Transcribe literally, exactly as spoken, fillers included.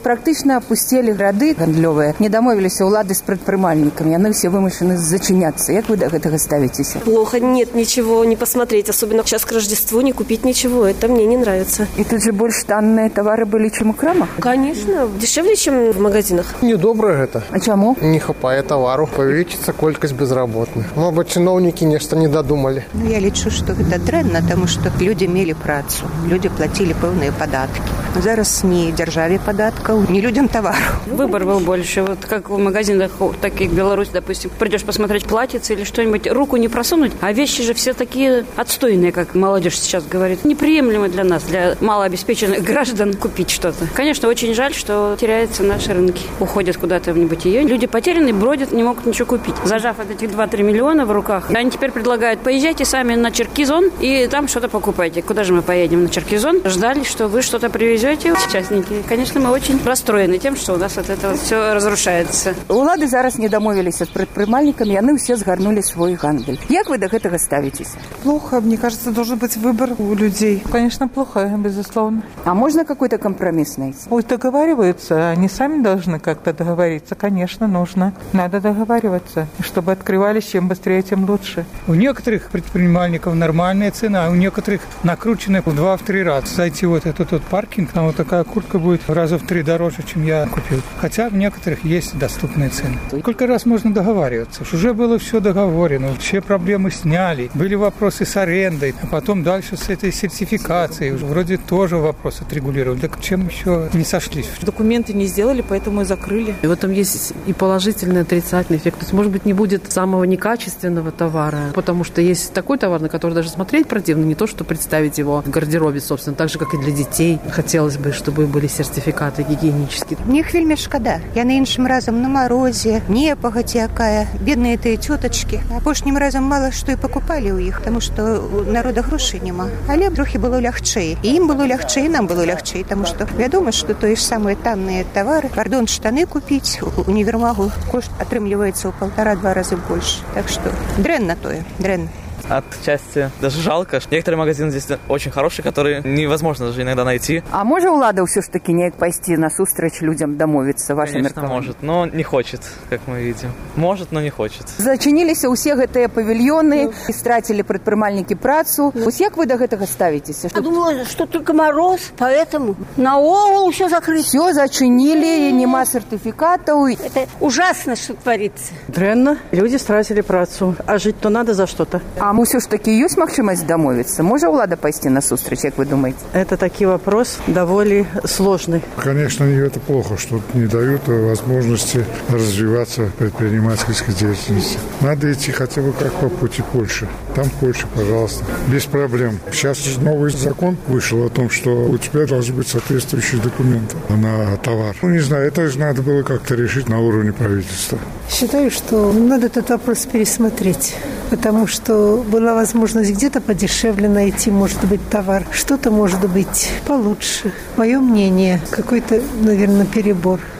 Практично опустили грады гандлёвыя. Не дамовіліся ўлады з прадпрымальнікамі. Яны все вымушаны зачиняться. Як вы до гэтага ставитесь? Плохо. Нет ничего не посмотреть. Особенно сейчас к Рождеству не купить ничего. Это мне не нравится. И тут же больше танные товары были, чем у крамах? Конечно. Дешевле, чем в магазинах. Недобро это. А чему? Не хапае товару. Павелічыцца колькасць безработных. Мабыць, чыноўнікі нешта не додумали. Ну, я лічу, что это дрэнна, потому что люди имели працу. Люди платили пэўныя податки. Зараз не державе податка, не людям товару. Выбор был больше. Вот как в магазинах, таких в Беларуси, допустим, придешь посмотреть платьице или что-нибудь, руку не просунуть, а вещи же все такие отстойные, как молодежь сейчас говорит. Неприемлемо для нас, для малообеспеченных граждан купить что-то. Конечно, очень жаль, что теряются наши рынки. Уходят куда-то в небытие. Люди потеряны, бродят, не могут ничего купить. Зажав вот эти два-три миллиона в руках, они теперь предлагают, поезжайте сами на Черкизон и там что-то покупайте. Куда же мы поедем на Черкизон? Ждали, что вы что-то привезете, участники. Конечно, мы очень расстроены тем, что у нас вот это вот все разрушается. Улады зараз не дамовіліся з прадпрымальнікамі, яны все сгарнули свой гандаль. Як вы до гэтага ставитесь? Плохо. Мне кажется, должен быть выбор у людей. Конечно, плохо, безусловно. А можно какой-то компромисс найти? Пусть договариваются. Они сами должны как-то договориться. Конечно, нужно. Надо договариваться. Чтобы открывались, чем быстрее, тем лучше. У некоторых предпринимальников нормальная цена, а у некоторых накрученная в два-три раза. Зайти вот этот вот паркинг, там вот такая куртка будет раза в три дороже, чем я купил. Хотя в некоторых есть доступные цены. Сколько раз можно договариваться? Уже было все договорено, все проблемы сняли. Были вопросы с арендой, а потом дальше с этой сертификацией. Вроде тоже вопрос отрегулировали. Так чем еще не сошлись? Документы не сделали, поэтому и закрыли. И в этом есть и положительный, и отрицательный эффект. То есть, может быть, не будет самого некачественного товара, потому что есть такой товар, на который даже смотреть противно, не то, что представить его в гардеробе, собственно, так же, как и для детей. Хотелось бы, чтобы были сертификаты гигиенические. Мне их вельми шкода. Я на іншым разом на морозе, непагадь якая, бедные тыя тётачки. Апошнім разом мало что и покупали у іх, потому что у народа грошей нема. Але трохи было лягчэй. И им было лягчэй, и нам было лягчэй, потому что вядома, что то же самые танные товары, пардон, штаны купить у универмагу кошт атрымліваецца ў полтора-два раза больше. Так что дрэнна тое, дрэнна. Отчасти даже жалко. Некоторые магазины здесь очень хорошие, которые невозможно даже иногда найти. А може улада все ж таки неяк пайсці насустрач людям дамовіцца, ваше Конечно, может, но не хочет, как мы видим. Может, но не хочет. Зачиніліся ўсе гэтыя павільёны, и стратили прадпрымальнікі працу. Вось як вы до гэтага ставитесь? Я думала, что только мороз, поэтому наогул все закрыто. Все зачинили, нема сертификатов. Это ужасно, что творится. Дрэнна. Люди стратили працу. А жить-то надо за что-то. А ўсё ж таки ёсць магчымасць дамовіцца? Можа ўлада пайсці насустрач, як вы думаете? Это таки вопрос довольно сложный. Конечно, это плохо, что не дают возможности развиваться предпринимательской деятельности. Надо идти хотя бы как по пути Польши. Там Польша, пожалуйста, без проблем. Сейчас новый закон вышел о том, что у тебя должны быть соответствующие документы на товар. Ну, не знаю, это же надо было как-то решить на уровне правительства. Считаю, что надо этот вопрос пересмотреть, потому что была возможность где-то подешевле найти, может быть, товар. Что-то может быть получше. Мое мнение, какой-то, наверное, перебор.